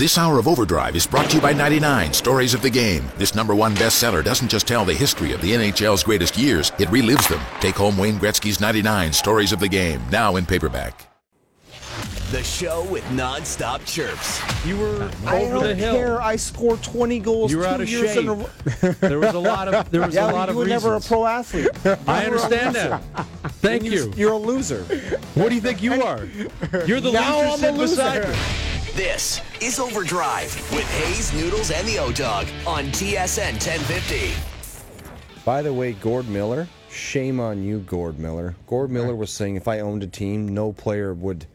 This hour of Overdrive is brought to you by 99 Stories of the Game. This #1 bestseller doesn't just tell the history of the NHL's greatest years, it relives them. Take home Wayne Gretzky's 99 Stories of the Game, now in paperback. The show with non-stop chirps. You were I over don't the hill. care. I scored 20 goals. You were 2 out of years shape. in a row. There was a lot of Yeah, of you were never a reasons. pro athlete. I understand that. Thank you. You're a loser. What do you think you are? You're the Now loser I'm a sitting beside loser. me. This is Overdrive with Hayes, Noodles, and the O-Dog on TSN 1050. By the way, Gord Miller, shame on you, Gord Miller. Gord Miller was saying if I owned a team, no player would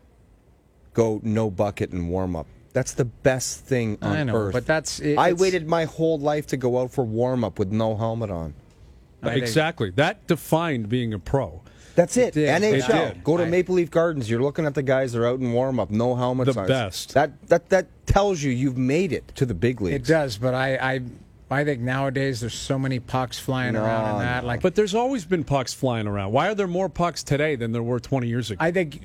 go no bucket and warm up. That's the best thing on I know, earth. but that's I waited my whole life to go out for warm up with no helmet on. Exactly. That defined being a pro. That's it. did. NHL. It did. Go to Maple Leaf Gardens. You're looking at the guys that are out in warm up, no helmets The on. best. That tells you you've made it to the big It leagues. does, but I think nowadays there's so many pucks flying around and that. Like, But there's always been pucks flying around. Why are there more pucks today than there were 20 years ago? I think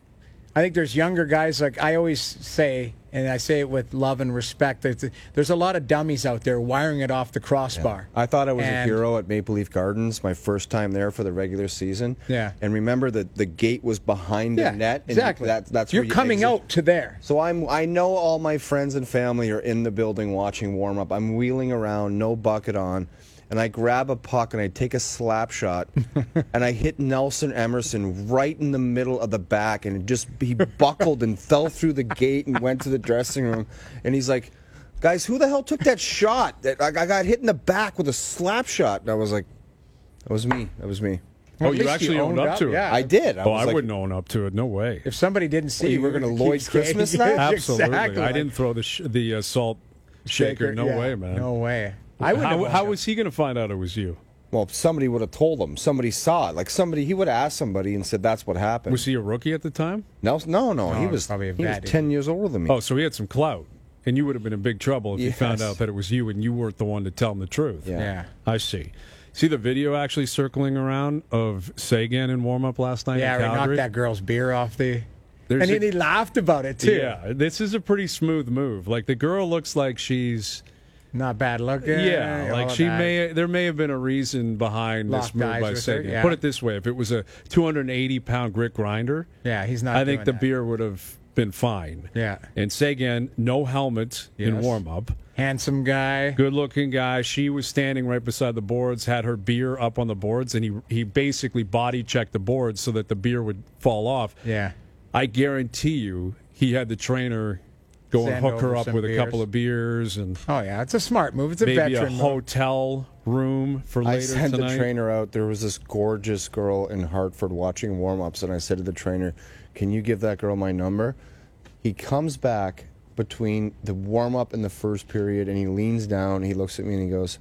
there's younger guys. Like I always say, and I say it with love and respect. That there's a lot of dummies out there wiring it off the crossbar. I thought I was a And- hero at Maple Leaf Gardens my first time there for the regular season. Yeah. And remember that the gate was behind Yeah, the net. And exactly. That's You're where you coming exit. out to there. So I know all my friends and family are in the building watching warm up. I'm wheeling around, no bucket on, and I grab a puck and I take a slap shot, and I hit Nelson Emerson right in the middle of the back, and he buckled and fell through the gate and went to the dressing room, and he's like, "Guys, who the hell took that shot? I got hit in the back with a slap shot." And I was like, "That was me. That was me." Oh, At you least actually you owned up to it? Yeah. I did. Oh, was I like, wouldn't own up to it. No way. If somebody didn't see you were gonna keep Lloyd skating. Christmas that? Absolutely. Exactly. I didn't throw the salt shaker. No yeah. way, man. No way. I wouldn't. How was he going to find out it was you? Well, somebody would have told him. Somebody saw it. Like he would have asked somebody and said, "That's what happened." Was he a rookie at the time? No. He was probably a he was vet. 10 years older than me. Oh, so he had some clout. And you would have been in big trouble if you found Yes. out that it was you and you weren't the one to tell him the truth. Yeah. Yeah. I see. See the video actually circling around of Sagan in warm-up last night Yeah, in we knocked Calgary? that girl's beer off the. There's And a- he laughed about it too. Yeah, this is a pretty smooth move. Like, the girl looks like she's... Not bad looking. Yeah, like all she that. there may have been a reason behind this Locked move eyes by with her, Sagan. yeah. Put it this way, if it was a 280-pound grit grinder, Yeah, he's not. I think doing the that. beer would have been fine. Yeah. And Sagan, no helmet in Yes. warm-up. Handsome guy. Good-looking guy. She was standing right beside the boards, had her beer up on the boards, and he basically body-checked the boards so that the beer would fall off. Yeah. I guarantee you he had the trainer go and Send hook her over up some with a beers. couple of beers and Oh yeah, it's a smart move. It's a maybe a veteran move. hotel room for later I sent tonight. the trainer out. There was this gorgeous girl in Hartford watching warm-ups, and I said to the trainer, "Can you give that girl my number?" He comes back between the warm-up and the first period, and he leans down, he looks at me, and he goes,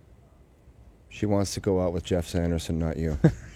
"She wants to go out with Jeff Sanderson, not you."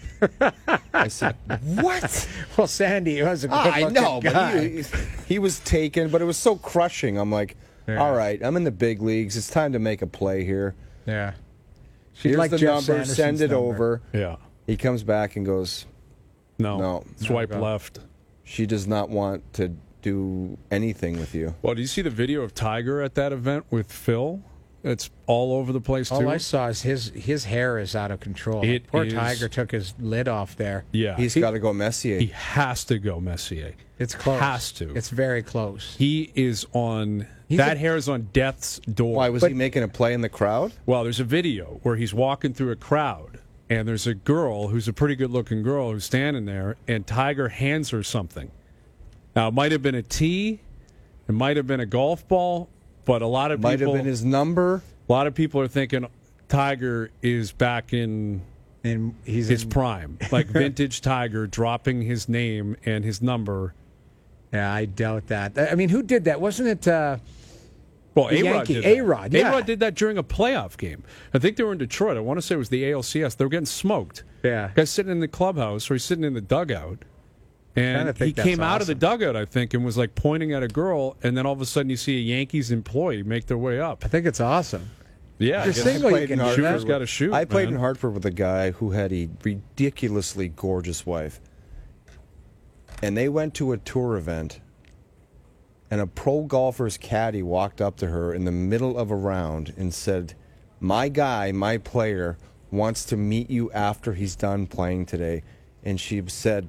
I said, "What?" Well, Sandy was a good I looking know, guy. but he was taken, but it was so crushing. I'm like, Yeah. all right, I'm in the big leagues. It's time to make a play here. Yeah. She'd Here's like the Jeff number. Sanderson's Send it number. over. Yeah. He comes back and goes, No. Swipe go. left. she does not want to do anything with you. Well, do you see the video of Tiger at that event with Phil? It's all over the place, too. All I saw is his hair is out of control. It Poor is- Tiger took his lid off there. Yeah. He's got to go Messier. He has to go Messier. It's close. Has to. It's very close. He is on... He's that a- hair is on death's door. Why, was he making a play in the crowd? Well, there's a video where he's walking through a crowd, and there's a girl who's a pretty good-looking girl who's standing there, and Tiger hands her something. Now, it might have been a tee, it might have been a golf ball, but a lot of Might people... have been his number. A lot of people are thinking Tiger is back in And he's his in- prime, like vintage Tiger dropping his name and his number. Yeah, I doubt that. I mean, who did that? Wasn't it? Well, The A-Rod Yankee- did that. A-Rod, yeah. A-Rod did that during a playoff game. I think they were in Detroit. I want to say it was the ALCS. They were getting smoked. Yeah. Guy's sitting in the clubhouse, or he's sitting in the dugout. And Kinda think he that's came out of the awesome. dugout, I think, and was like pointing at a girl. And then all of a sudden, you see a Yankees employee make their way up. I think it's awesome. Yeah, I You're guess single, you played can in do Hartford. that. shooter's got to shoot. I played man. in Hartford with a guy who had a ridiculously gorgeous wife. And they went to a tour event. and a pro golfer's caddy walked up to her in the middle of a round and said, "My guy, my player, wants to meet you after he's done playing today." And she said,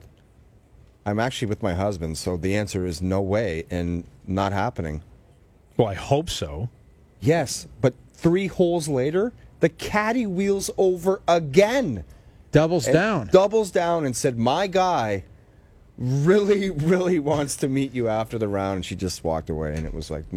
"I'm actually with my husband, so the answer is no way and not happening." Well, I hope so. Yes, but 3 holes later, the caddy wheels over again. Doubles And down. Doubles down and said, "My guy really, really wants to meet you after the round." And she just walked away, and it was like,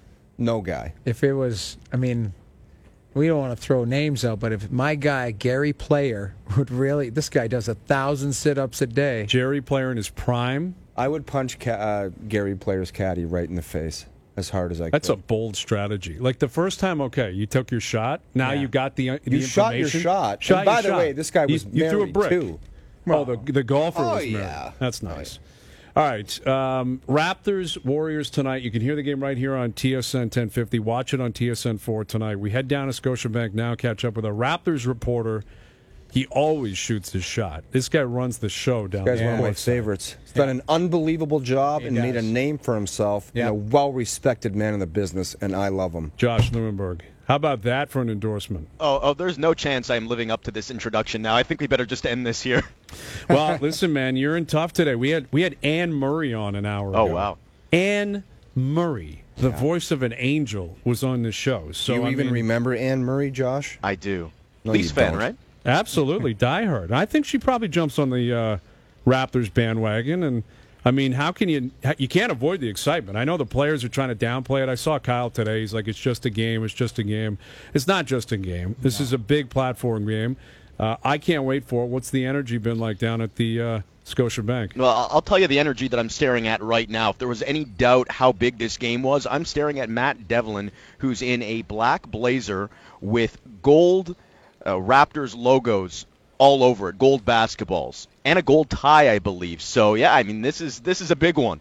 no guy. If it was, I mean, we don't want to throw names out, but if my guy, Gary Player, would really, this guy does 1,000 sit-ups a day. Jerry Player in his prime. I would punch Gary Player's caddy right in the face as hard as I could. That's a bold strategy. Like the first time, okay, you took your shot. Now you got the You shot your information. shot. And by the way, this guy was you threw a married, brick. too. Oh, the golfer was married. yeah. That's nice. All right, Raptors, Warriors tonight. You can hear the game right here on TSN 1050. Watch it on TSN 4 tonight. We head down to Scotiabank now, catch up with a Raptors reporter. He always shoots his shot. This guy runs the show down there. This guy's one of my favorites. He's done an unbelievable job and made a name for himself. Yeah. A well-respected man in the business, and I love him. Josh Lewenberg. How about that for an endorsement? Oh, there's no chance I'm living up to this introduction now. I think we better just end this here. Well, listen, man, you're in tough today. We had Anne Murray on an hour ago. Oh, wow. Anne Murray, the voice of an angel, was on the show. So Do you even remember Anne Murray, Josh? I do. No, Leafs you fan, don't. right? Absolutely, diehard. I think she probably jumps on the Raptors bandwagon. And I mean, how can you can't avoid the excitement? I know the players are trying to downplay it. I saw Kyle today. He's like, it's just a game. It's just a game. It's not just a game. This is a big platform game. I can't wait for it. What's the energy been like down at the Scotiabank? Well, I'll tell you the energy that I'm staring at right now. If there was any doubt how big this game was, I'm staring at Matt Devlin, who's in a black blazer with gold Raptors logos all over it, gold basketballs, and a gold tie, I believe. So, yeah, I mean, this is a big one.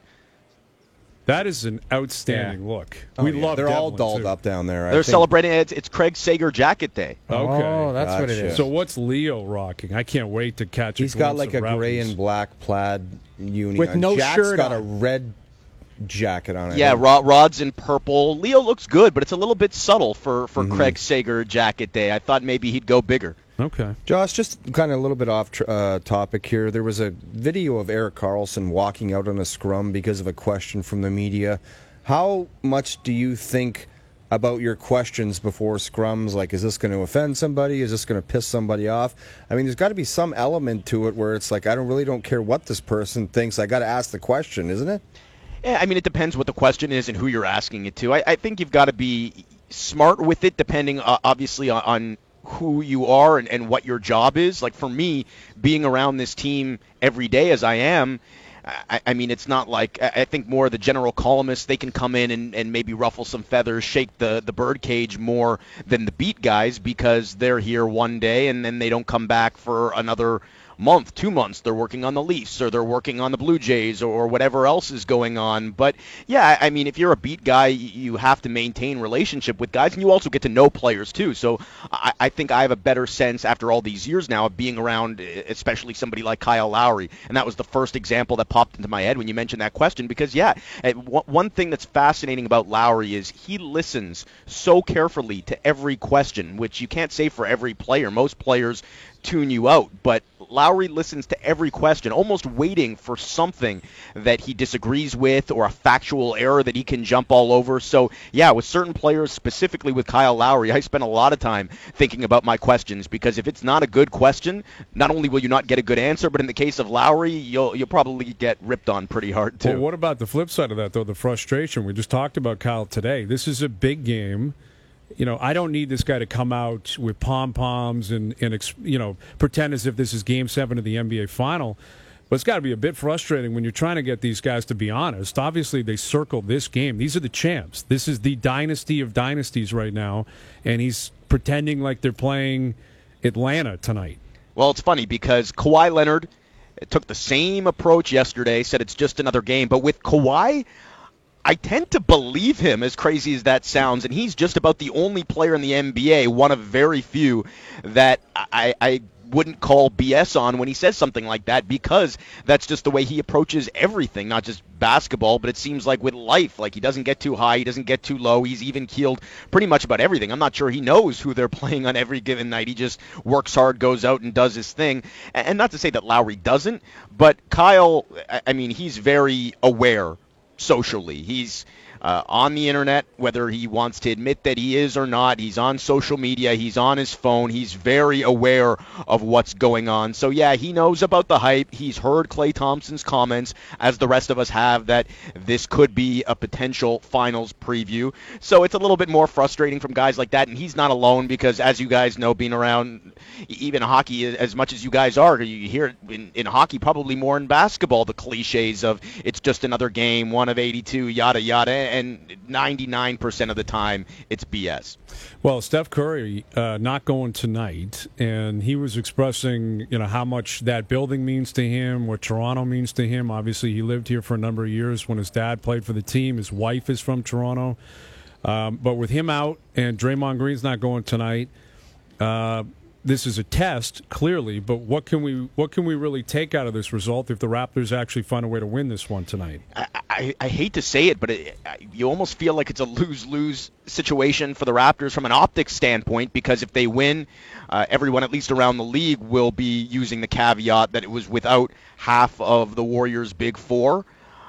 That is an outstanding look. We love They're all Devlin, dolled too. up down there. They're celebrating it's Craig Sager Jacket Day. Okay. Oh, that's what it Gotcha. is. So what's Leo rocking? I can't wait to catch. He's got like a gray and black plaid uni With on. no Jack's shirt got on. a red jacket on it. Yeah, Rod's in purple. Leo looks good, but it's a little bit subtle for Craig Sager Jacket Day. I thought maybe he'd go bigger. Okay. Josh, just kind of a little bit off topic here. There was a video of Erik Karlsson walking out on a scrum because of a question from the media. How much do you think about your questions before scrums? Like, is this going to offend somebody? Is this going to piss somebody off? I mean, there's got to be some element to it where it's like, I don't care what this person thinks. I got to ask the question, isn't it? Yeah, I mean, it depends what the question is and who you're asking it to. I think you've got to be smart with it, depending, obviously, on who you are and what your job is. Like, for me, being around this team every day as I am, I mean, it's not like, I think more the general columnists, they can come in and maybe ruffle some feathers, shake the bird cage more than the beat guys, because they're here one day and then they don't come back for another month, 2 months. They're working on the Leafs, or they're working on the Blue Jays, or whatever else is going on. But yeah, I mean, if you're a beat guy, you have to maintain relationship with guys, and you also get to know players too. So I think I have a better sense after all these years now of being around, especially somebody like Kyle Lowry. And that was the first example that popped into my head when you mentioned that question, because yeah, one thing that's fascinating about Lowry is he listens so carefully to every question, which you can't say for every player. Most players tune you out, but Lowry listens to every question, almost waiting for something that he disagrees with or a factual error that he can jump all over. So yeah, with certain players, specifically with Kyle Lowry, I spend a lot of time thinking about my questions, because if it's not a good question, not only will you not get a good answer, but in the case of Lowry, you'll probably get ripped on pretty hard too. Well, what about the flip side of that, though, the frustration? We just talked about Kyle today. This is a big game. You know, I don't need this guy to come out with pom-poms and pretend as if this is Game 7 of the NBA Final. But it's got to be a bit frustrating when you're trying to get these guys to be honest. Obviously, they circled this game. These are the champs. This is the dynasty of dynasties right now, and he's pretending like they're playing Atlanta tonight. Well, it's funny because Kawhi Leonard took the same approach yesterday, said it's just another game. But with Kawhi, I tend to believe him, as crazy as that sounds, and he's just about the only player in the NBA, one of very few, that I wouldn't call BS on when he says something like that, because that's just the way he approaches everything, not just basketball, but it seems like with life. Like, he doesn't get too high, he doesn't get too low. He's even keeled pretty much about everything. I'm not sure he knows who they're playing on every given night. He just works hard, goes out and does his thing. And not to say that Lowry doesn't, but Kyle, I mean, he's very aware socially. He's on the internet, whether he wants to admit that he is or not. He's on social media. He's on his phone. He's very aware of what's going on. So, yeah, he knows about the hype. He's heard Klay Thompson's comments, as the rest of us have, that this could be a potential finals preview. So it's a little bit more frustrating from guys like that. And he's not alone, because, as you guys know, being around even hockey as much as you guys are, you hear it in hockey probably more in basketball, the cliches of it's just another game, 1 of 82, yada, yada. And 99% of the time, it's BS. Well, Steph Curry not going tonight, and he was expressing, how much that building means to him, what Toronto means to him. Obviously, he lived here for a number of years when his dad played for the team. His wife is from Toronto. But with him out and Draymond Green's not going tonight, this is a test, clearly, but what can we really take out of this result if the Raptors actually find a way to win this one tonight? I hate to say it, but you almost feel like it's a lose-lose situation for the Raptors from an optics standpoint, because if they win, everyone, at least around the league, will be using the caveat that it was without half of the Warriors' big four.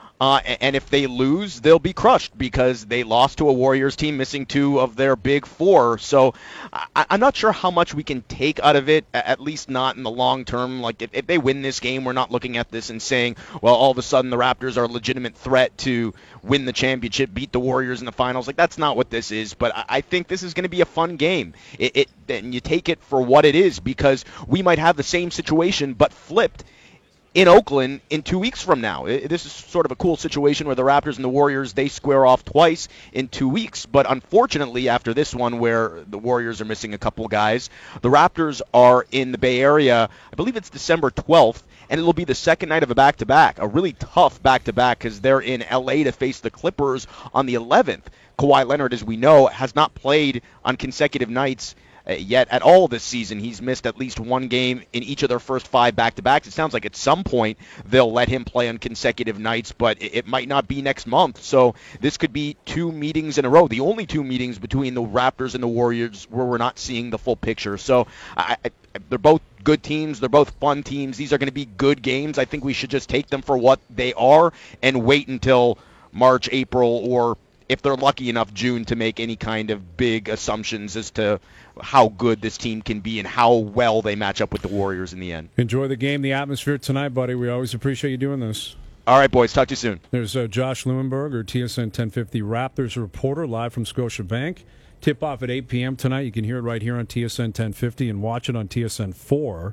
And if they lose, they'll be crushed because they lost to a Warriors team missing 2 of their big 4. So I'm not sure how much we can take out of it, at least not in the long term. Like, if they win this game, we're not looking at this and saying, well, all of a sudden the Raptors are a legitimate threat to win the championship, beat the Warriors in the finals. Like, that's not what this is. But I think this is going to be a fun game. And you take it for what it is, because we might have the same situation but flipped in Oakland in 2 weeks from now. This is sort of a cool situation where the Raptors and the Warriors, they square off twice in 2 weeks. But unfortunately, after this one where the Warriors are missing a couple guys, the Raptors are in the Bay Area, I believe it's December 12th, and it'll be the second night of a back-to-back, a really tough back-to-back, because they're in L.A. to face the Clippers on the 11th. Kawhi Leonard, as we know, has not played on consecutive nights yet at all this season. He's missed at least one game in each of their first 5 back-to-backs. It sounds like at some point they'll let him play on consecutive nights, but it might not be next month. So this could be 2 meetings in a row, the only 2 meetings between the Raptors and the Warriors where we're not seeing the full picture. So they're both good teams. They're both fun teams. These are going to be good games. I think we should just take them for what they are and wait until March, April, or if they're lucky enough, June, to make any kind of big assumptions as to how good this team can be and how well they match up with the Warriors in the end. Enjoy the game, the atmosphere tonight, buddy. We always appreciate you doing this. All right, boys. Talk to you soon. There's Josh Lewinberg, TSN 1050 Raptors reporter, live from Scotiabank. Tip-off at 8 p.m. tonight. You can hear it right here on TSN 1050 and watch it on TSN 4.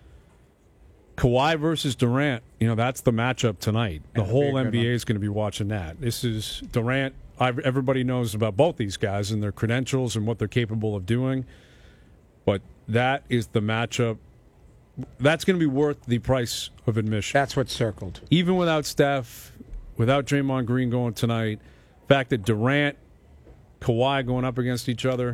Kawhi versus Durant, that's the matchup tonight. The whole NBA is going to be watching that. This is Durant. Everybody knows about both these guys and their credentials and what they're capable of doing. But that is the matchup. That's going to be worth the price of admission. That's what's circled. Even without Steph, without Draymond Green going tonight, the fact that Durant, Kawhi going up against each other,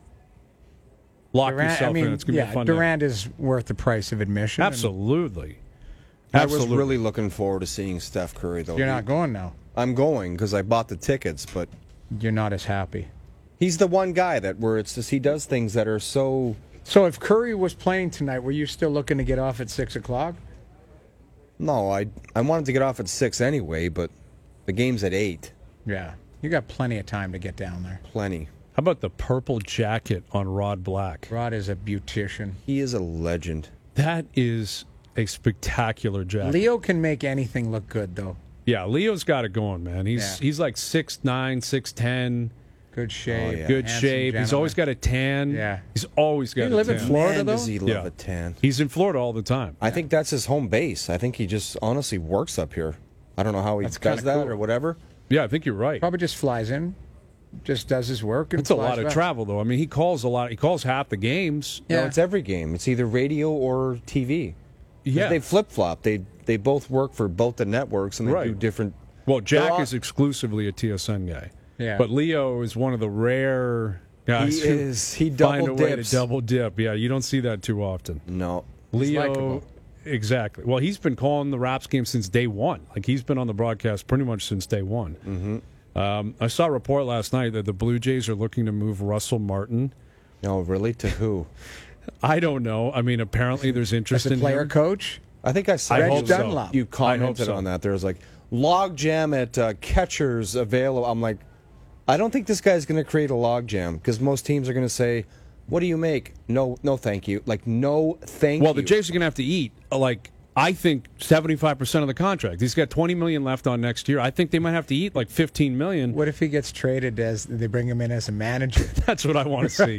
lock yourself in. It's going to be a fun Durant day. is worth the price of admission. Absolutely. I was really looking forward to seeing Steph Curry, though. You're not going now. I'm going because I bought the tickets, but you're not as happy. He's the one guy where it's just he does things that are so. So if Curry was playing tonight, were you still looking to get off at 6 o'clock? No, I wanted to get off at 6 anyway, but the game's at 8. Yeah, you got plenty of time to get down there. Plenty. How about the purple jacket on Rod Black? Rod is a beautician. He is a legend. That is a spectacular jacket. Leo can make anything look good, though. Yeah, Leo's got it going, man. He's like 6'9", 6'10". Good shape. Oh, yeah. Good Handsome shape. gentleman. He's always got a tan. Yeah. He's always got a tan. He live in Florida, Man, though? does he love a tan. He's in Florida all the time. I think that's his home base. I think he just honestly works up here. I don't know how he does that or whatever. Yeah, I think you're right. Probably just flies in, just does his work. And It's a flies lot of back. travel, though. I mean, he calls a lot. He calls half the games. No, it's every game. It's either radio or TV. Yeah. They flip-flop. They both work for both the networks, and they do different. Well, Jack is exclusively a TSN guy. Yeah. But Leo is one of the rare Guys He who is. He find a double way dips. to double dip. Yeah, you don't see that too often. No. Leo, likable. exactly. Well, he's been calling the Raps game since day one. Like, he's been on the broadcast pretty much since day one. Mm-hmm. I saw a report last night that the Blue Jays are looking to move Russell Martin. No, really? To who? I don't know. I mean, apparently there's interest As a in player him. coach? I think I saw I you- hope so. Dunlop. You I hope commented so. on that. There was like logjam at catchers available. I'm like, I don't think this guy's going to create a logjam because most teams are going to say, "What do you make?" No, thank you. Like, no, thank you. Well, the Jays are going to have to eat, like, I think 75% of the contract. He's got $20 million left on next year. I think they might have to eat like $15 million. What if he gets traded as they bring him in as a manager? That's what I want to see.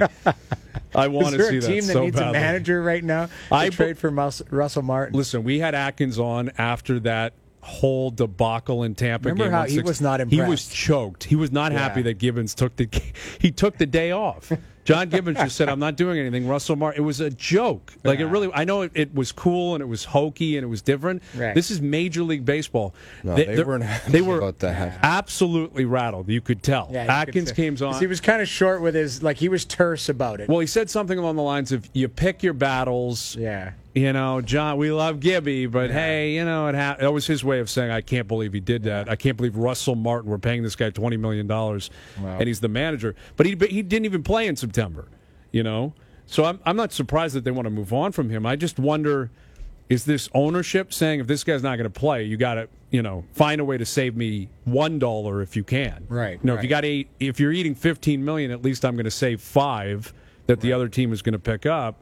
I want Is to there see a team that that so needs badly. a manager right now? I To trade for Russell Martin. Listen, we had Atkins on after that whole debacle in Tampa. Remember game how on he 6. was not He was impressed. choked. He was not happy Yeah. that Gibbons took the day off. John Gibbons just said, "I'm not doing anything." Russell Martin. It was a joke. Like, it really. I know it was cool and it was hokey and it was different. Right. This is Major League Baseball. No, They- they they're- weren't happy They were about that. absolutely rattled. You could tell. Yeah, you could Atkins say- came 'Cause on. He was kind of short with his, like, he was terse about it. Well, he said something along the lines of, "You pick your battles." Yeah. You know, John, we love Gibby, but hey, you know, that was his way of saying, I can't believe he did that. I can't believe Russell Martin, we're paying this guy $20 million, and he's the manager. But he didn't even play in September, you know? So I'm not surprised that they want to move on from him. I just wonder, is this ownership saying, if this guy's not going to play, you got to, you know, find a way to save me $1 if you can. Right, You know, right. if you're eating $15 million, at least I'm going to save $5 that the other team is going to pick up.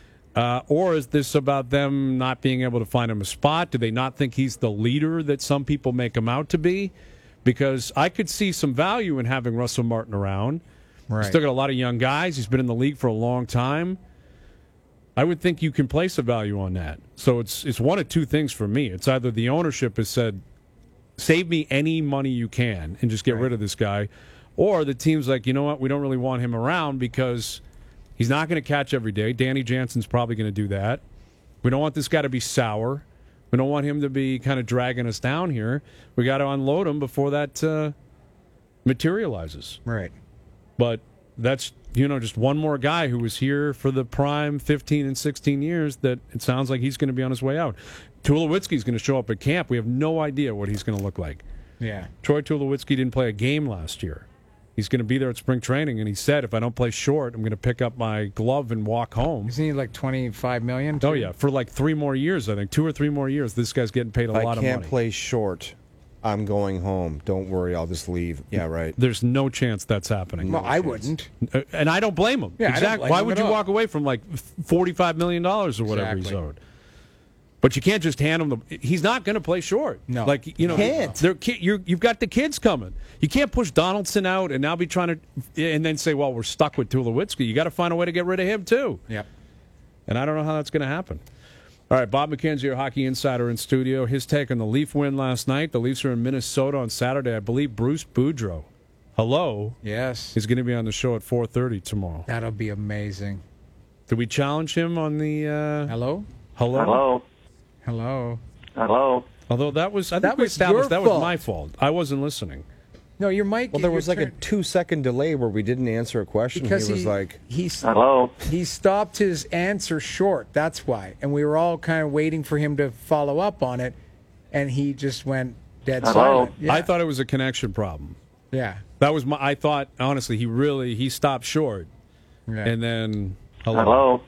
Or is this about them not being able to find him a spot? Do they not think he's the leader that some people make him out to be? Because I could see some value in having Russell Martin around. Right. He's still got a lot of young guys. He's been in the league for a long time. I would think you can place a value on that. So it's one of two things for me. It's either the ownership has said, save me any money you can and just get rid of this guy, or the team's like, you know what, we don't really want him around because he's not going to catch every day. Danny Jansen's probably going to do that. We don't want this guy to be sour. We don't want him to be kind of dragging us down here. We got to unload him before that materializes. Right. But that's, you know, just one more guy who was here for the prime 15 and 16 years that it sounds like he's going to be on his way out. Tulowitzki's going to show up at camp. We have no idea what he's going to look like. Yeah. Troy Tulowitzki didn't play a game last year. He's going to be there at spring training, and he said, if I don't play short, I'm going to pick up my glove and walk home. Isn't he like $25 million? Oh, yeah, for like 3 more years, I think. 2 or 3 more years, this guy's getting paid a I lot of can't money. play short. I'm going home. Don't worry, I'll just leave. Yeah, right. There's no chance that's happening. Well, I wouldn't. And I don't blame him. Yeah, I don't exactly. blame Why him would at you all. walk away from like $45 million or whatever he's Exactly. owed? But you can't just hand him the. He's not going to play short. No. like you know, Can't. You've got the kids coming. You can't push Donaldson out and now be trying to, and then say, well, we're stuck with Tulowitzki. You got to find a way to get rid of him too. Yep. And I don't know how that's going to happen. All right, Bob McKenzie, our hockey insider in studio. His take on the Leaf win last night. The Leafs are in Minnesota on Saturday. I believe Bruce Boudreau, hello, Yes. is going to be on the show at 4:30 tomorrow. That'll be amazing. Did we challenge him on the Hello? hello? Hello. Hello? Hello. Although that was, I think That we was established your that was fault. my fault. I wasn't listening. No, your mic. Well, there your was like a turn- 2-second delay where we didn't answer a question. because he was like, Hello. he stopped his answer short. That's why, and we were all kind of waiting for him to follow up on it, and he just went dead Hello? silent. Yeah. I thought it was a connection problem. Yeah. That was my. I thought honestly, he stopped short, Yeah. and then Hello.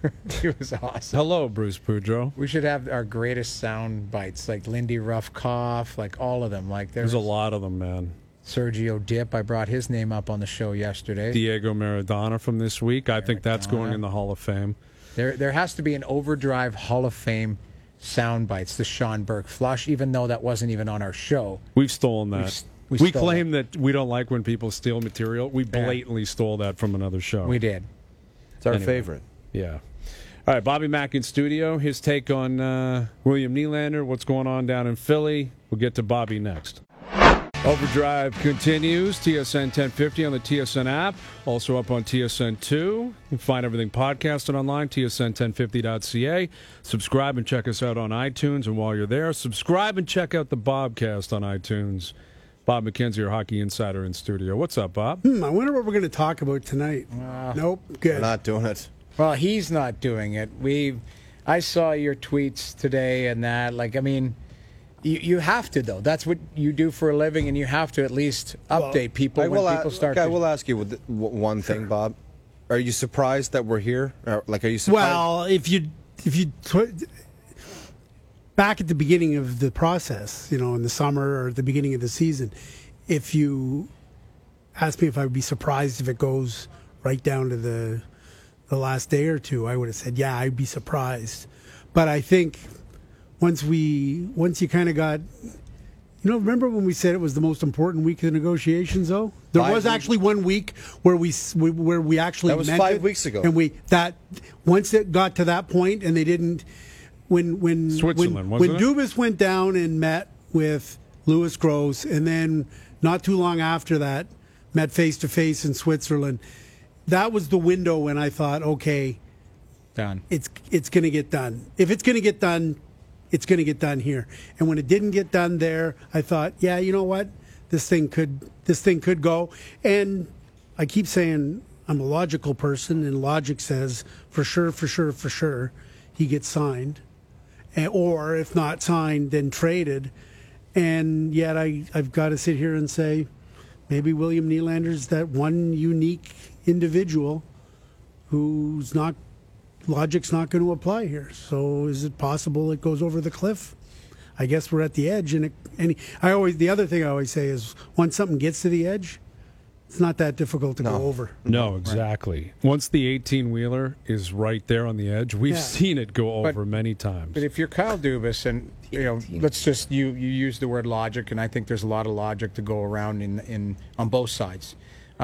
It was awesome. hello, Bruce Boudreau. We should have our greatest sound bites, like Lindy Ruff cough, like all of them. Like There's a lot of them, man. Sergio Dip. I brought his name up on the show yesterday. Diego Maradona from this week. I think that's going Maradona. in the Hall of Fame. There has to be an Overdrive Hall of Fame sound bites. The Sean Burke flush, even though that wasn't even on our show. We've stolen that. we We stole claim that we don't like when people steal material. We blatantly stole that from another show. We did. it's our Anyway. favorite. Yeah. All right, Bobby Mack in studio. His take on William Nylander, what's going on down in Philly. We'll get to Bobby next. Overdrive continues. TSN 1050 on the TSN app. Also up on TSN 2. You can find everything podcasted online, tsn1050.ca. Subscribe and check us out on iTunes. And while you're there, subscribe and check out the Bobcast on iTunes. Bob McKenzie, our hockey insider in studio. What's up, Bob? I wonder what we're going to talk about tonight. Nope, good. We're not doing it. Well, he's not doing it. I saw your tweets today and that. Like, I mean, you have to, though. That's what you do for a living, and you have to at least update people when people start. I will ask you one thing, Bob. Are you surprised that we're here? Are you surprised? Well, if you back at the beginning of the process, in the summer or at the beginning of the season, if you asked me if I would be surprised if it goes right down to the last day or two, I would have said, yeah, I'd be surprised. But I think once you kind of got, remember when we said it was the most important week of the negotiations, though? There was actually 1 week where we actually that was meant 5 it, weeks ago, and once it got to that point, and they didn't. When Switzerland, wasn't it? Dubas went down and met with Louis Gross, and then not too long after that, met face to face in Switzerland. That was the window when I thought, okay, done. It's going to get done. If it's going to get done, it's going to get done here. And when it didn't get done there, I thought, yeah, you know what, this thing could go. And I keep saying I'm a logical person, and logic says for sure, he gets signed. Or if not signed, then traded. And yet I've got to sit here and say maybe William Nylander's that one unique individual who's not, logic's not going to apply here. So is it possible it goes over the cliff? I guess we're at the edge. And the other thing I always say is once something gets to the edge, it's not that difficult to go over. No, exactly. Right. Once the 18-wheeler is right there on the edge, we've seen it go over many times. But if you're Kyle Dubas, and let's just you use the word logic, and I think there's a lot of logic to go around in on both sides.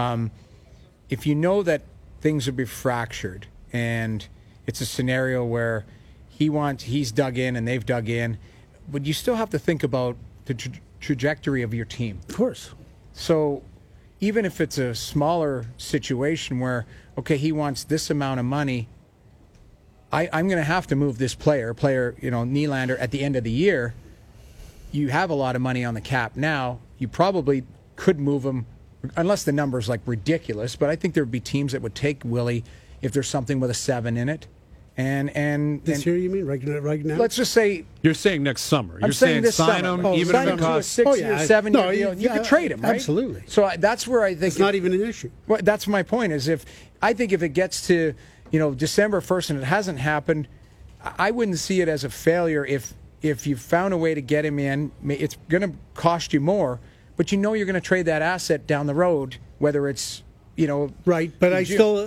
If you know that things will be fractured, and it's a scenario where he's dug in and they've dug in, but you still have to think about the trajectory of your team. Of course. So even if it's a smaller situation where, okay, he wants this amount of money, I'm going to have to move this player, Nylander, at the end of the year. You have a lot of money on the cap now. You probably could move him, unless the number's like ridiculous, but I think there would be teams that would take Willie if there's something with a 7 in it. And this year, you mean right now? Let's just say you're saying next summer. You're saying this sign summer. him, even if it costs a 6-year, 7-year deal. You could trade him, right? Absolutely. So that's where I think it's not even an issue. Well, that's my point. Is if it gets to December 1st and it hasn't happened, I wouldn't see it as a failure if you found a way to get him in. It's going to cost you more, but you're going to trade that asset down the road, whether it's right. But I still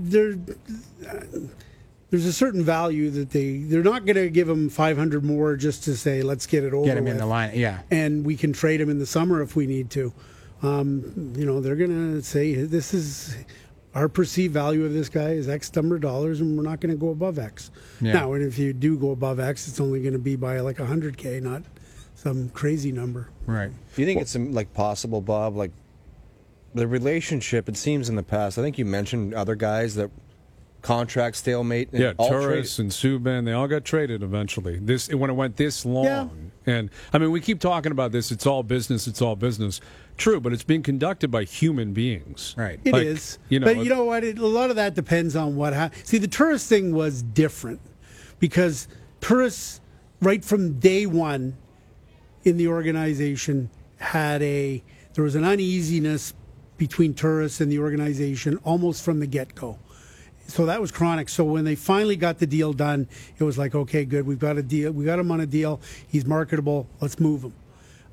there's a certain value that they're not going to give him 500 more just to say let's get it over. Get him in the line, yeah. And we can trade him in the summer if we need to. They're going to say this is our perceived value of this guy is X number of dollars, and we're not going to go above X. Yeah. Now, and if you do go above X, it's only going to be by like $100K, not some crazy number. Right. Do you think it's possible, Bob? Like the relationship, it seems in the past. I think you mentioned other guys that. Contract stalemate. Turris and Subban, they all got traded eventually. When it went this long, and I mean, we keep talking about this. It's all business. It's all business. True, but it's being conducted by human beings. Right. It is. But you know what? A lot of that depends on what happens. See, the Turris thing was different because Turris, right from day one in the organization, there was an uneasiness between Turris and the organization almost from the get-go. So that was chronic. So when they finally got the deal done, it was like, okay, good. We've got a deal. We got him on a deal. He's marketable. Let's move him.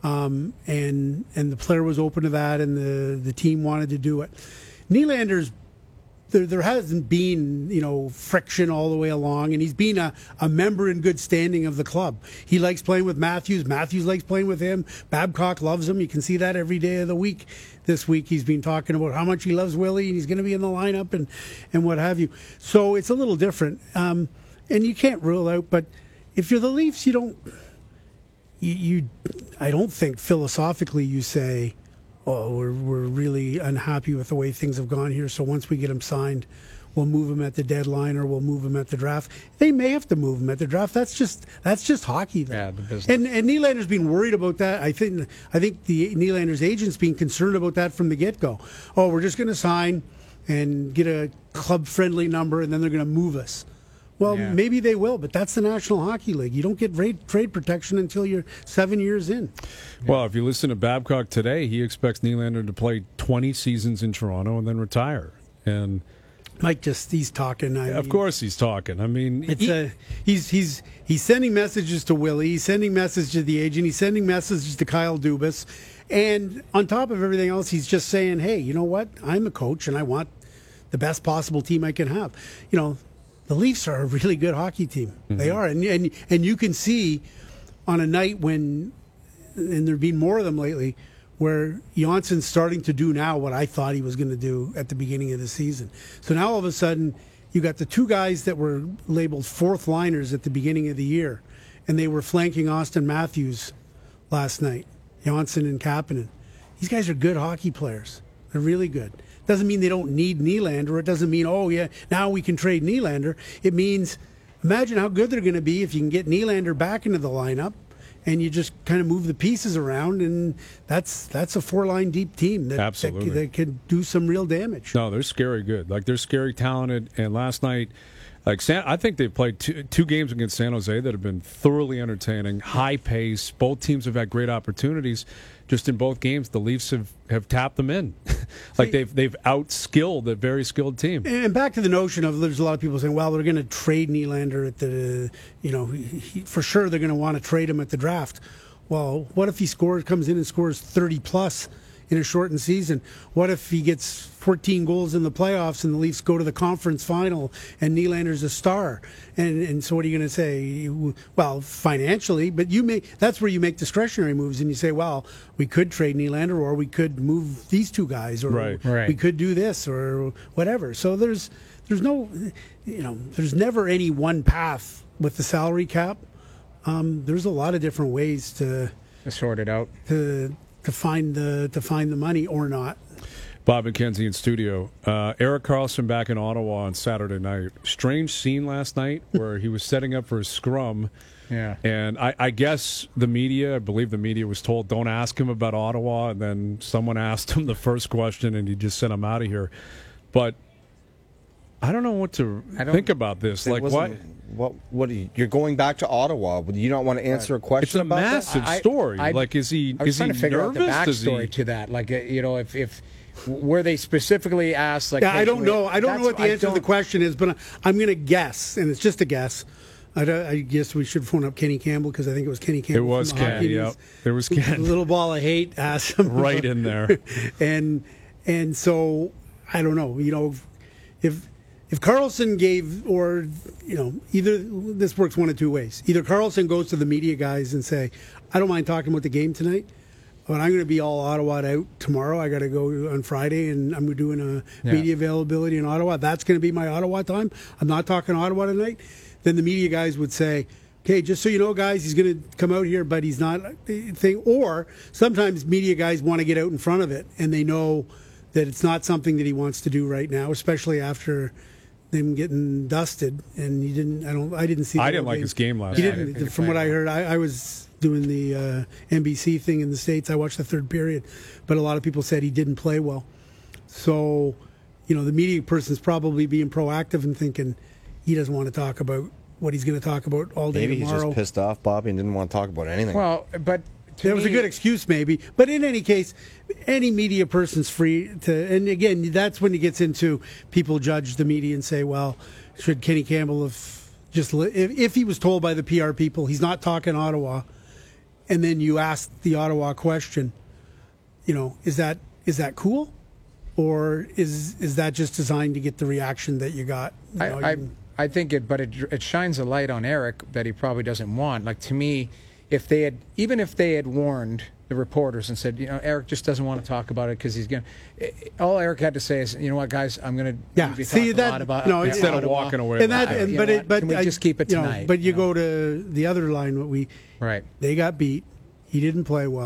And the player was open to that, and the team wanted to do it. Nylander's there hasn't been friction all the way along, and he's been a member in good standing of the club. He likes playing with Matthews. Matthews likes playing with him. Babcock loves him. You can see that every day of the week. This week he's been talking about how much he loves Willie, and he's going to be in the lineup and what have you. So it's a little different, and you can't rule out. But if you're the Leafs, I don't think philosophically you say, oh, we're really unhappy with the way things have gone here. So once we get him signed, we'll move him at the deadline or we'll move him at the draft. They may have to move him at the draft. That's just hockey, though. Yeah, the business. And Nylander's been worried about that. I think the Nylander's agent's been concerned about that from the get-go. Oh, we're just going to sign and get a club-friendly number, and then they're going to move us. Well, Yeah. maybe they will, but that's the National Hockey League. You don't get trade protection until you're 7 years in. Well, if you listen to Babcock today, he expects Nylander to play 20 seasons in Toronto and then retire. And Mike he's talking. of course he's talking. I mean, he's sending messages to Willie. He's sending messages to the agent. He's sending messages to Kyle Dubas. And on top of everything else, he's just saying, hey, you know what? I'm a coach and I want the best possible team I can have. You know, the Leafs are a really good hockey team. Mm-hmm. They are. And you can see on a night when, and there have been more of them lately, where Johnsson's starting to do now what I thought he was going to do at the beginning of the season. So now all of a sudden, you got the two guys that were labeled fourth liners at the beginning of the year, and they were flanking Austin Matthews last night, Johansson and Kapanen. These guys are good hockey players. They're really good. Doesn't mean they don't need Nylander. It doesn't mean, oh, yeah, now we can trade Nylander. It means, imagine how good they're going to be if you can get Nylander back into the lineup, and you just kind of move the pieces around, and that's a four-line deep team that could do some real damage. No, they're scary good. Like, they're scary talented. And last night, I think they've played two games against San Jose that have been thoroughly entertaining, high pace. Both teams have had great opportunities. Just in both games, the Leafs have tapped them in. Like they've outskilled a very skilled team. And back to the notion of, there's a lot of people saying, well, they're going to trade Nylander at the, for sure they're going to want to trade him at the draft. Well, what if he comes in and scores 30 plus in a shortened season? What if he gets 14 goals in the playoffs and the Leafs go to the conference final and Nylander's a star? And so what are you going to say? Well, financially, but that's where you make discretionary moves and you say, well, we could trade Nylander, or we could move these two guys, or right. we could do this or whatever. So there's never any one path with the salary cap. There's a lot of different ways to sort it out. To find the money or not. Bob McKenzie in studio. Erik Karlsson back in Ottawa on Saturday night. Strange scene last night where he was setting up for a scrum. Yeah. And I guess I believe the media was told, don't ask him about Ottawa. And then someone asked him the first question and he just sent him out of here. But I don't know what to think about this. Like, what? You're going back to Ottawa. Do you not want to answer a question about that? It's a massive story. Like, is he I was trying to figure out the nervous? backstory to that. Like, if were they specifically asked? Like, yeah, I don't know. I don't know what the answer to the question is, but I'm going to guess, and it's just a guess. I guess we should phone up Kenny Campbell, because I think it was Kenny Campbell. It was Ken. Yeah, there was Ken. Little ball of hate asked him right in there, and so I don't know. If Karlsson gave, or either this works one of two ways. Either Karlsson goes to the media guys and say, I don't mind talking about the game tonight, but I'm going to be all Ottawa'd out tomorrow. I got to go on Friday, and I'm doing a media availability in Ottawa. That's going to be my Ottawa time. I'm not talking Ottawa tonight. Then the media guys would say, okay, just so you know, guys, he's going to come out here, but he's not thing. Or sometimes media guys want to get out in front of it, and they know that it's not something that he wants to do right now, especially after them getting dusted. And he didn't. I didn't see. I didn't like his game last night. He didn't. From what I heard, I was doing the NBC thing in the States. I watched the third period, but a lot of people said he didn't play well. So, the media person's probably being proactive and thinking he doesn't want to talk about what he's going to talk about all day maybe tomorrow. Maybe he's just pissed off, Bobby, and didn't want to talk about anything. Well, but it was a good excuse, maybe. But in any case, any media person's free to. And again, that's when it gets into people judge the media and say, well, should Kenny Campbell have just if he was told by the PR people he's not talking Ottawa, and then you ask the Ottawa question, is that cool, or is that just designed to get the reaction that you got? I think it shines a light on Erik that he probably doesn't want. Like, to me, if they had warned the reporters and said, Erik just doesn't want to talk about it because he's going to, all Erik had to say is, you know what, guys, I'm going to be talking a lot about instead of walking away. Can we just keep it tonight? But you go to the other line, they got beat. He didn't play well.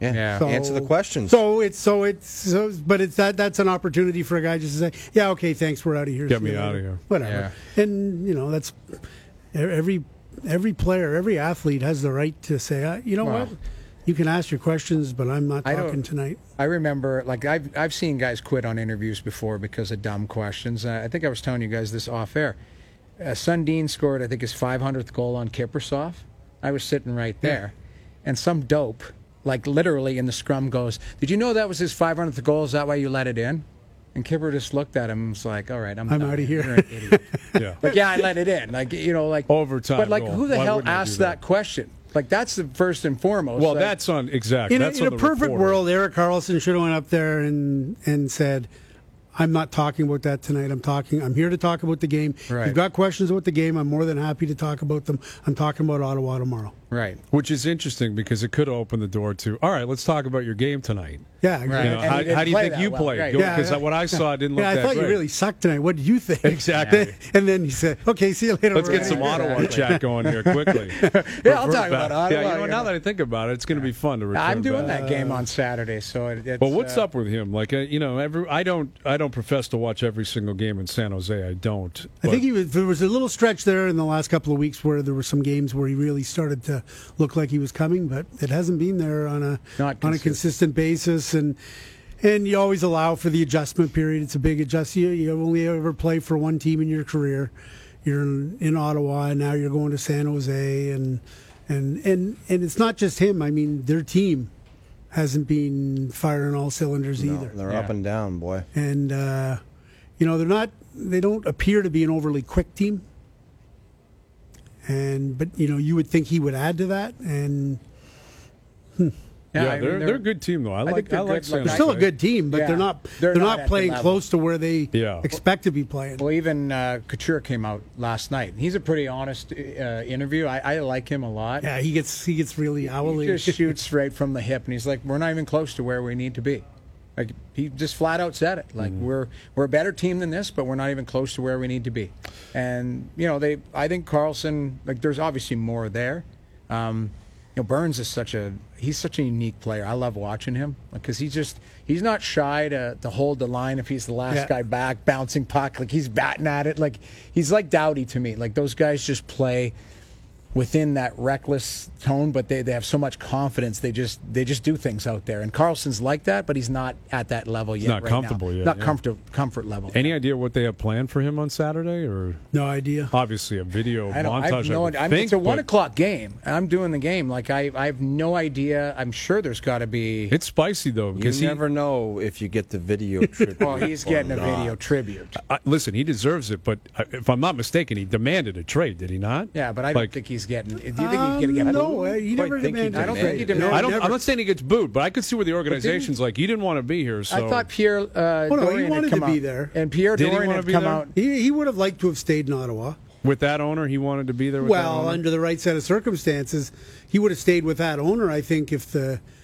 Yeah. So- Answer the questions. But that's an opportunity for a guy just to say, yeah, okay, thanks, we're out of here. Get See me you out later." of here. Whatever. And that's every player, every athlete has the right to say, you know what, you can ask your questions, but I'm not talking tonight. I remember, like, I've seen guys quit on interviews before because of dumb questions. I think I was telling you guys this off air. Sundin scored, I think, his 500th goal on Kiprusoff. I was sitting right there, and some dope, like literally in the scrum, goes, "Did you know that was his 500th goal? Is that why you let it in?" And Kipper just looked at him and was like, "All right, I'm out of here." You're an idiot. Yeah. Like, yeah, I let it in. Like, like Overtime But like, goal. who the Why hell wouldn't I do asked that? that question? Like, that's the first and foremost. Well, like, that's on exactly. In That's a on the perfect reporter. world, Erik Karlsson should have went up there and said, "I'm not talking about that tonight. I'm here to talk about the game. If Right. you've got questions about the game, I'm more than happy to talk about them. I'm talking about Ottawa tomorrow." right. Which is interesting because it could open the door to, all right, let's talk about your game tonight. Yeah, Right. exactly. You know, And he didn't how do you play think that you well, played? right. Because Yeah. what I saw didn't look Yeah, I that thought great. you really sucked tonight. What do you think? Exactly. And then he said, "Okay, see you later." Let's We're get some out of here." Ottawa chat going here quickly. Yeah, I'll Revert talk about back. Ottawa, Yeah, you now know. that I think about it, it's going to be fun to return I'm doing back. that game on Saturday, so it's. But what's up with him? Like, I don't profess to watch every single game in San Jose. I don't. I think there was a little stretch there in the last couple of weeks where there were some games where he really started to look like he was coming, but it hasn't been there on a consistent basis, and you always allow for the adjustment period. It's a big adjustment. You only ever play for one team in your career. You're in Ottawa, and now you're going to San Jose, and it's not just him. I mean, their team hasn't been firing all cylinders No, either. they're up and down, boy. And they don't appear to be an overly quick team. But you would think he would add to that, and Yeah, they're a good team though. I like they're good. San they're still a Jose. good team, but Yeah. they're not They're not at the playing level. close to where they Yeah. expect to be playing. Well, even Couture came out last night. He's a pretty honest interview. I like him a lot. Yeah, he gets really owly. He just shoots right from the hip, and he's like, "We're not even close to where we need to be." Like, he just flat out said it. Like, we're a better team than this, but we're not even close to where we need to be. And I think Karlsson, like, there's obviously more there. Burns is such a unique player. I love watching him because he's not shy to hold the line if he's the last guy back, bouncing puck, like he's batting at it. Like, he's like Doughty to me. Like, those guys just play within that reckless tone, but they have so much confidence. They just do things out there. And Karlsson's like that, but he's not at that level yet. Not right comfortable now. yet, Not yeah. comfort level. Any idea what they have planned for him on Saturday? Or No idea. obviously a video I montage. have no idea. It's a 1 o'clock game. I'm doing the game. Like, I have no idea. I'm sure there's got to be. It's spicy though because You he never know if you get the video tribute. Well, he's getting a or not. video tribute. listen. He deserves it, but if I'm not mistaken, he demanded a trade. Did he not? Yeah, but I don't think he's getting. Do you think he's going to get no, booed? he never think he demanded. I don't think he demanded. I don't. never. I'm not saying he gets booed, but I could see where the organization's like, you didn't want to be here. So I thought Pierre no, he Dorian wanted had come to be out, there. and Pierre Did he Dorian wanna had be come there? out. He would have liked to have stayed in Ottawa. with that owner, he wanted to be there. With that Well, owner? under the right set of circumstances, he would have stayed with that owner. I think if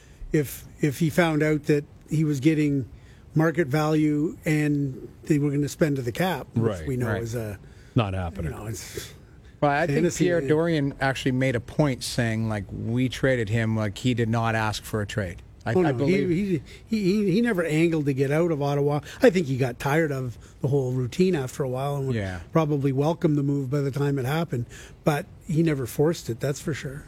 he found out that he was getting market value and they were going to spend to the cap, which Right, we know right. is not happening. it's. Well, I think Fantasy- Pierre Dorian actually made a point saying, like, we traded him, like, he did not ask for a trade. I Oh, no, believe. he never angled to get out of Ottawa. I think he got tired of the whole routine after a while and would Yeah. probably welcome the move by the time it happened. But he never forced it, that's for sure.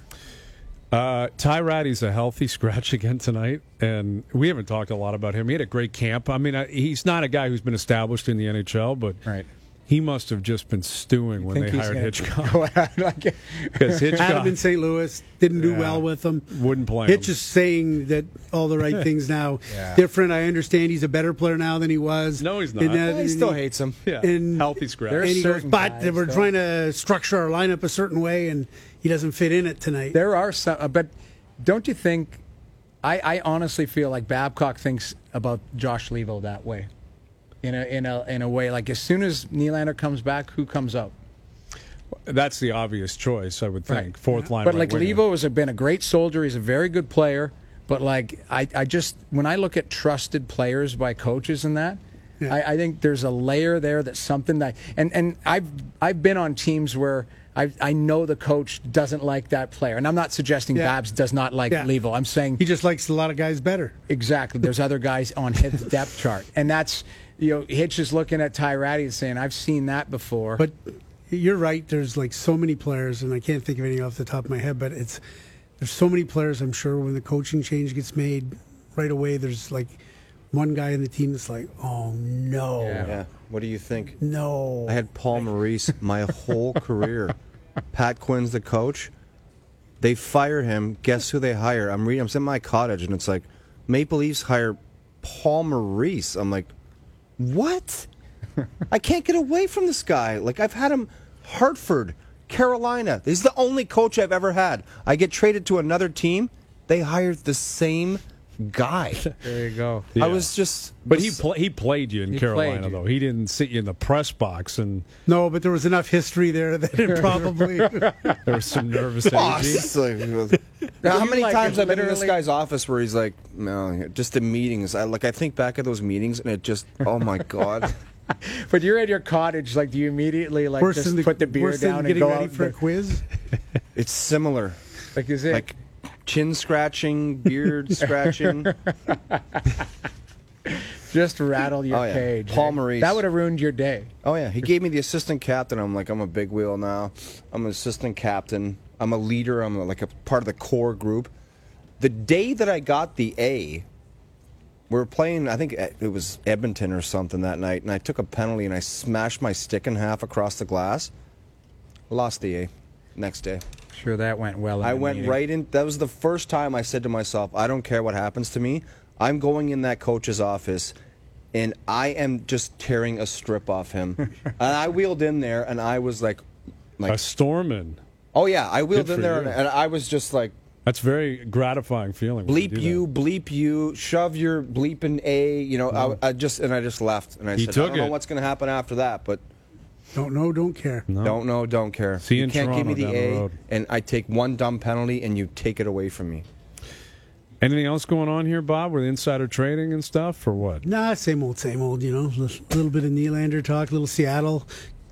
Ty Ratty's a healthy scratch again tonight, and we haven't talked a lot about him. He had a great camp. I mean, he's not a guy who's been established in the NHL, but Right. he must have just been stewing when they Think he's hired gonna Hitchcock. go out like- Because Had him Hitchcock in St. Louis, didn't do Yeah. well with them. wouldn't play him. Hitch is saying that all the right things now. Yeah. Different. I understand he's a better player now than he was. No, he's not. And that- He still hates him. Yeah, and- healthy scratch. There's And he goes, certain but guys, we're though. trying to structure our lineup a certain way, and he doesn't fit in it tonight. There are some, but don't you think? I honestly feel like Babcock thinks about Josh Levo that way, in a way. Like, as soon as Nylander comes back, who comes out? That's the obvious choice, I would think. Right. Fourth line, But right like, winger. Levo has been a great soldier. He's a very good player. But like, I just, when I look at trusted players by coaches and that, Yeah. I think there's a layer there that's something that, and I've been on teams where I know the coach doesn't like that player. And I'm not suggesting Babs does not like Levo. I'm saying he just likes a lot of guys better. Exactly. There's other guys on his depth chart. And that's, Hitch is looking at Ty Ratty and saying, I've seen that before. But you're right. There's like so many players, and I can't think of any off the top of my head, but there's so many players, I'm sure, when the coaching change gets made right away, there's like one guy in the team that's like, oh, no. Yeah. What do you think? No. I had Paul Maurice my whole career. Pat Quinn's the coach. They fire him. Guess who they hire? I'm sitting in my cottage, and it's like, Maple Leafs hire Paul Maurice. I'm like, what? I can't get away from this guy. Like, I've had him Hartford, Carolina. He's the only coach I've ever had. I get traded to another team. They hired the same guy. There you go. Yeah. I was just... But he played you in Carolina, though. He didn't sit you in the press box. And no, but there was enough history there that it probably... there was some nervous energy. How many times I've been in this guy's office where he's like, no, just the meetings. I think back at those meetings, and it just, oh, my God. But you're at your cottage, like, do you immediately, like, just put the beer down and go ready out for a quiz? It's similar. Like, is it? Like, chin scratching, beard scratching. Just rattle your cage. Paul Maurice. That would have ruined your day. Oh, yeah. He gave me the assistant captain. I'm like, I'm a big wheel now. I'm an assistant captain. I'm a leader. I'm like a part of the core group. The day that I got the A, we were playing, I think it was Edmonton or something that night, and I took a penalty and I smashed my stick in half across the glass. Lost the A next day. Sure, that went well. I went right in. That was the first time I said to myself, I don't care what happens to me. I'm going in that coach's office, and I am just tearing a strip off him. And I wheeled in there, and I was like a storming. Oh, yeah. I wheeled Good in for there, you. and I was just like, that's very gratifying feeling. when bleep do you, that. bleep you, shove your bleeping A. You know, I just left, and I He said, took I don't know it. what's going to happen after that, but Don't know, don't care. No. don't know, don't care. See you You in can't give me Toronto the down the A, road. and I take one dumb penalty, and you take it away from me. Anything else going on here, Bob, with insider trading and stuff, or what? Nah, same old, you know. A little bit of Nylander talk, a little Seattle.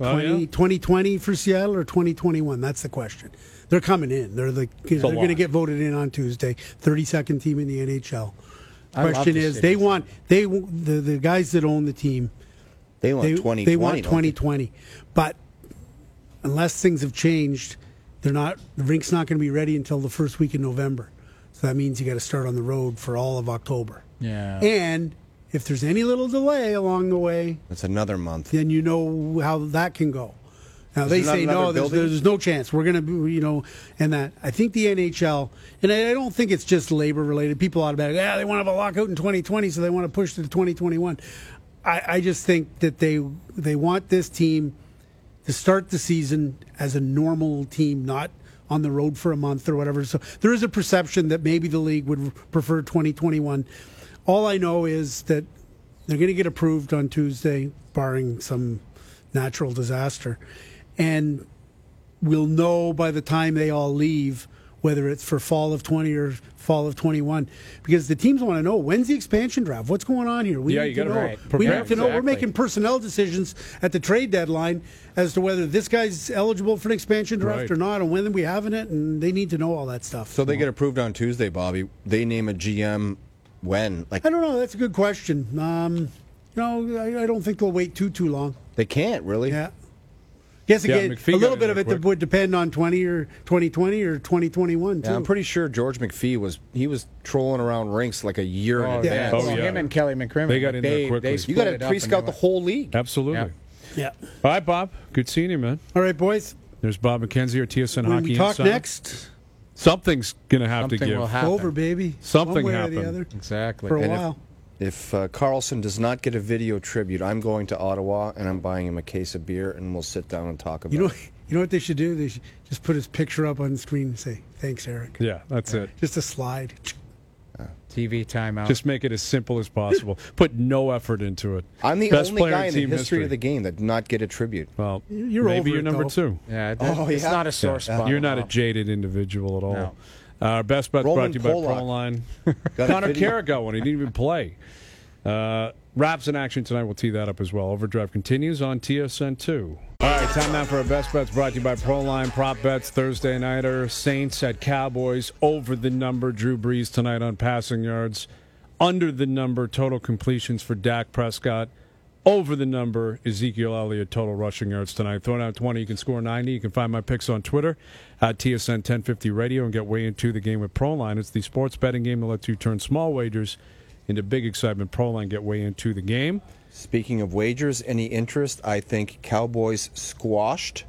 2020 for Seattle or 2021? That's the question. They're coming in. They're going to get voted in on Tuesday. 32nd team in the NHL. Question is, the guys that own the team. They want 2020. They want 2020, but unless things have changed, the rink's not going to be ready until the first week in November. So that means you got to start on the road for all of October. Yeah. And if there's any little delay along the way, That's another month. then you know how that can go. Now Is they there not say no, another building? there's no chance. We're going to, and that I think the NHL, and I don't think it's just labor related. People automatically, they want to have a lockout in 2020, so they want to push to 2021. I just think that they want this team to start the season as a normal team, not on the road for a month or whatever. So there is a perception that maybe the league would prefer 2021. All I know is that they're going to get approved on Tuesday, barring some natural disaster. And we'll know by the time they all leave whether it's for fall of 20 or fall of 21. Because the teams want to know, when's the expansion draft? What's going on here? We need to know. We need to know. We're making personnel decisions at the trade deadline as to whether this guy's eligible for an expansion draft or not, and when we having it, and they need to know all that stuff. So they get approved on Tuesday, Bobby. They name a GM when? I don't know. That's a good question. I don't think they'll wait too long. They can't, really? Yeah. Yes, again, McPhee a little got bit in of there it quick. would depend on 2020 or 2021 too. Yeah, I'm pretty sure George McPhee was trolling around rinks like a year in advance. Oh, yeah. Him and Kelly McCrimmon. They got in there quickly. You got to pre-scout the whole league. Absolutely. Yeah. All right, Bob. Good seeing you, man. All right, boys. There's Bob McKenzie, our TSN When Hockey we talk Insider. next, Something's going to have to Something give. will happen. over, baby. Something One way happened. or the other Exactly. for a And while. If Carlson does not get a video tribute, I'm going to Ottawa and I'm buying him a case of beer and we'll sit down and talk about it. You know what they should do? They should just put his picture up on the screen and say, "Thanks, Eric." Yeah, that's it. Just a slide. TV timeout. Just make it as simple as possible. Put no effort into it. I'm the Best only player guy in the team history of the game that did not get a tribute. Well, You're maybe over you're it, number though. two. yeah, it's yeah. not a sore spot. You're not a jaded individual at all. No. Our best bet Roman brought to you by Polak. Proline. Got a Connor video? Carrick got one. He didn't even play. Raps in action tonight. We'll tee that up as well. Overdrive continues on TSN 2. All right, time now for our best bets brought to you by Proline Prop Bets. Thursday nighter, Saints at Cowboys. Over the number, Drew Brees tonight on passing yards. Under the number, total completions for Dak Prescott. Over the number, Ezekiel Elliott, total rushing yards tonight. Throw down 20, you can score 90. You can find my picks on Twitter at TSN 1050 Radio and get way into the game with Proline. It's the sports betting game that lets you turn small wagers into big excitement. Proline, get way into the game. Speaking of wagers, any interest? I think Cowboys squashed.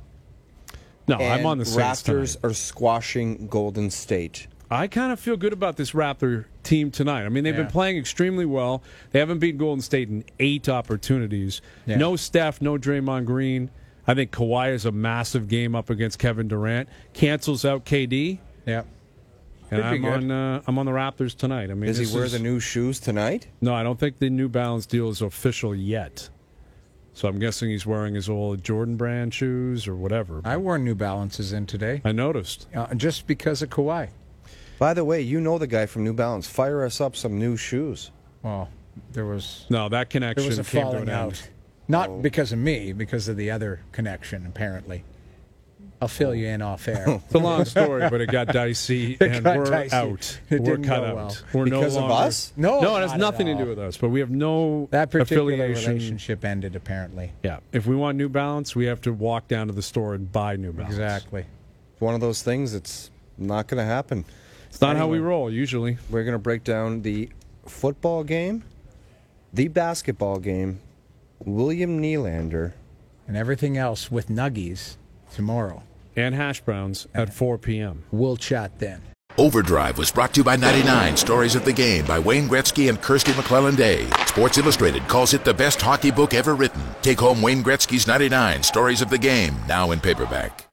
No, I'm on the Saints Raptors tonight. are squashing Golden State. I kind of feel good about this Raptor team tonight. I mean, they've been playing extremely well. They haven't beaten Golden State in 8 opportunities. Yeah. No Steph, no Draymond Green. I think Kawhi is a massive game up against Kevin Durant. Cancels out KD. Yeah. And Could be good. I'm on the Raptors tonight. I mean, Does he wear the new shoes tonight? No, I don't think the New Balance deal is official yet. So I'm guessing he's wearing his old Jordan brand shoes or whatever. I wore New Balances in today, I noticed. just because of Kawhi. By the way, you know the guy from New Balance. Fire us up some new shoes. Well, there was No, that connection a came to falling an end. out. Not because of me, because of the other connection, apparently. I'll fill you in off air. It's a long story, but it got dicey, and got we're dicey. out. It We're didn't cut go out. well. We're Because no of longer. us? No, No, it has not at nothing to all. do with us, but we have no That particular affiliation. relationship ended, apparently. Yeah, if we want New Balance, we have to walk down to the store and buy New Balance. Exactly. One of those things that's not going to happen. It's not how we roll usually. We're going to break down the football game, the basketball game, William Nylander. And everything else with Nuggies tomorrow. And hash browns at 4 p.m. We'll chat then. Overdrive was brought to you by 99 Stories of the Game by Wayne Gretzky and Kirsty McClellan Day. Sports Illustrated calls it the best hockey book ever written. Take home Wayne Gretzky's 99 Stories of the Game, now in paperback.